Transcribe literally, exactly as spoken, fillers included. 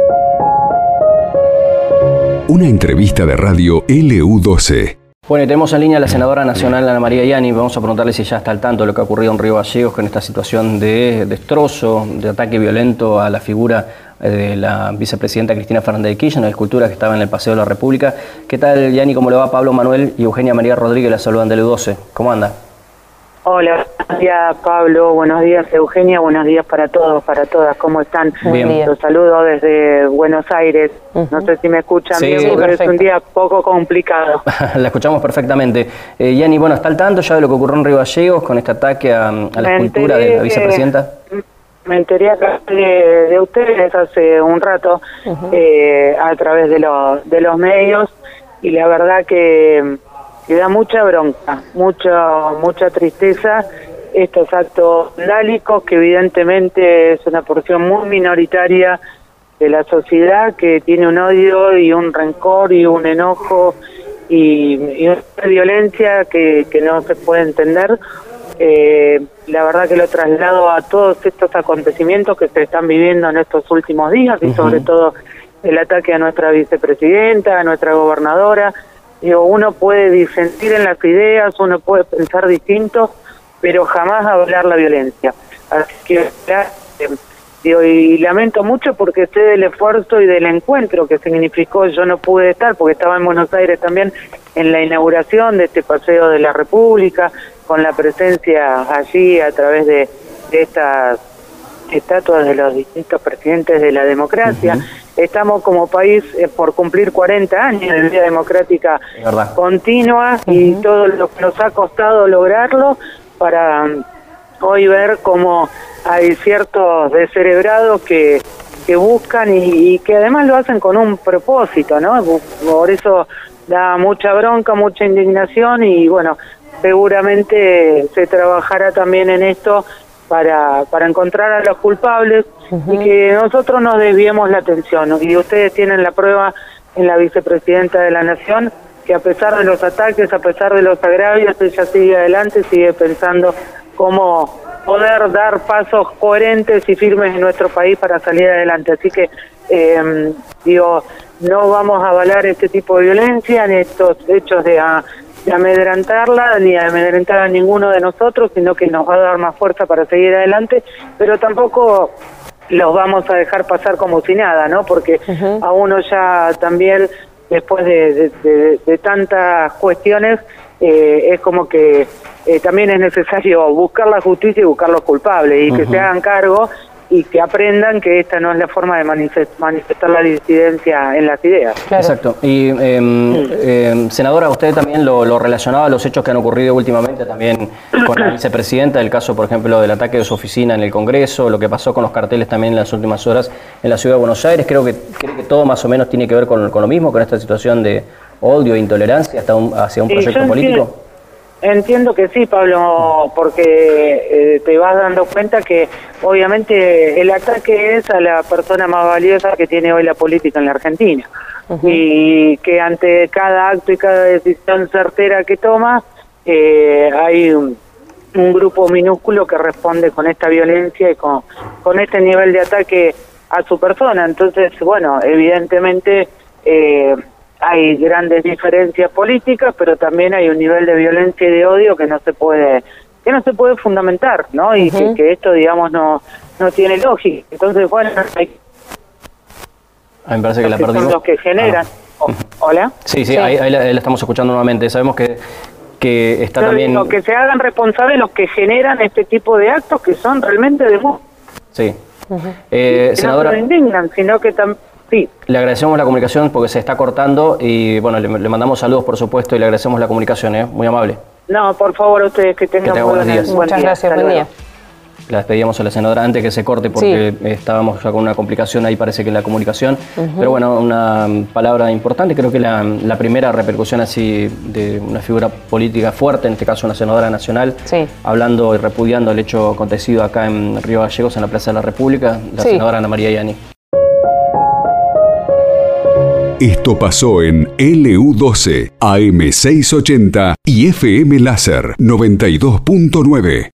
Una entrevista de radio L U doce. Bueno, y tenemos en línea a la senadora nacional Ana María Ianni. Vamos a preguntarle si ya está al tanto de lo que ha ocurrido en Río Gallegos con esta situación de destrozo, de ataque violento a la figura de la vicepresidenta Cristina Fernández de Kirchner, la escultura que estaba en el Paseo de la República. ¿Qué tal, Ianni? ¿Cómo le va? Pablo Manuel y Eugenia María Rodríguez la saludan de L U doce. ¿Cómo anda? Hola, buenos días Pablo, buenos días Eugenia, buenos días para todos, para todas, ¿cómo están? Bien. Los saludo desde Buenos Aires, uh-huh. No sé si me escuchan sí, bien, porque es un día poco complicado. La escuchamos perfectamente. Eh, Ianni, bueno, ¿está al tanto ya de lo que ocurrió en Río Gallegos con este ataque a, a la me escultura de la vicepresidenta? Que, me enteré acá de, de ustedes hace un rato, uh-huh. eh, a través de, lo, de los medios, y la verdad que... que da mucha bronca, mucha mucha tristeza estos actos vandálicos, que evidentemente es una porción muy minoritaria de la sociedad que tiene un odio y un rencor y un enojo y, y una violencia que, que no se puede entender. Eh, la verdad que lo traslado a todos estos acontecimientos que se están viviendo en estos últimos días, uh-huh. y sobre todo el ataque a nuestra vicepresidenta, a nuestra gobernadora. Digo, uno puede disentir en las ideas, uno puede pensar distinto, pero jamás hablar la violencia. Así que, eh, digo, y lamento mucho porque sé del esfuerzo y del encuentro que significó. Yo no pude estar porque estaba en Buenos Aires también en la inauguración de este Paseo de la República, con la presencia allí a través de, de estas estatuas de los distintos presidentes de la democracia. Uh-huh. Estamos como país eh, por cumplir cuarenta años de vida democrática continua, uh-huh. y todo lo que nos ha costado lograrlo para um, hoy ver cómo hay ciertos descerebrados que, que buscan y, y que además lo hacen con un propósito, ¿no? Por eso da mucha bronca, mucha indignación y bueno, seguramente se trabajará también en esto para para encontrar a los culpables, uh-huh. y que nosotros nos desviemos la atención. Y ustedes tienen la prueba en la vicepresidenta de la Nación, que a pesar de los ataques, a pesar de los agravios, ella sigue adelante, sigue pensando cómo poder dar pasos coherentes y firmes en nuestro país para salir adelante. Así que, eh, digo, no vamos a avalar este tipo de violencia, ni estos hechos de... A, de amedrentarla, ni amedrentar a ninguno de nosotros, sino que nos va a dar más fuerza para seguir adelante, pero tampoco los vamos a dejar pasar como si nada, ¿no? Porque uh-huh. a uno ya también, después de, de, de, de tantas cuestiones, eh, es como que eh, también es necesario buscar la justicia y buscar los culpables, y uh-huh. que se hagan cargo y que aprendan que esta no es la forma de manifest- manifestar la disidencia en las ideas. Claro. Exacto. Y, eh, mm. eh, senadora, usted también lo, lo relacionaba a los hechos que han ocurrido últimamente también con la vicepresidenta, el caso, por ejemplo, del ataque de su oficina en el Congreso, lo que pasó con los carteles también en las últimas horas en la Ciudad de Buenos Aires. Creo que, creo que todo más o menos tiene que ver con, con lo mismo, con esta situación de odio e intolerancia hasta un, hacia un proyecto político. Entiendo. Entiendo que sí, Pablo, porque eh, te vas dando cuenta que obviamente el ataque es a la persona más valiosa que tiene hoy la política en la Argentina, uh-huh. y que ante cada acto y cada decisión certera que toma, eh, hay un, un grupo minúsculo que responde con esta violencia y con, con este nivel de ataque a su persona. Entonces, bueno, evidentemente... Eh, hay grandes diferencias políticas, pero también hay un nivel de violencia y de odio que no se puede que no se puede fundamentar, ¿no? Y uh-huh. que, que esto, digamos, no no tiene lógica. Entonces, bueno, hay... A mí me parece que la perdimos. Son los que generan... Ah. Oh, ¿Hola? Sí, sí, sí. Ahí, ahí, la, ahí la estamos escuchando nuevamente. Sabemos que, que está Yo también... Digo, que se hagan responsables los que generan este tipo de actos que son realmente de... Sí. Uh-huh. Eh, que senadora... no se indignan, sino que también... Sí. Le agradecemos la comunicación porque se está cortando y bueno, le, le mandamos saludos por supuesto y le agradecemos la comunicación, ¿eh? Muy amable. No, por favor, ustedes que tengan, que tengan buenos días. Muchas buen gracias, buen día. La despedíamos a la senadora antes que se corte porque sí. estábamos ya con una complicación ahí, parece que en la comunicación. Uh-huh. Pero bueno, una palabra importante, creo que la, la primera repercusión así de una figura política fuerte, en este caso una senadora nacional, sí. hablando y repudiando el hecho acontecido acá en Río Gallegos, en la Plaza de la República, la sí. senadora Ana María Ianni. Esto pasó en L U doce, A M seiscientos ochenta y F M Láser noventa y dos punto nueve.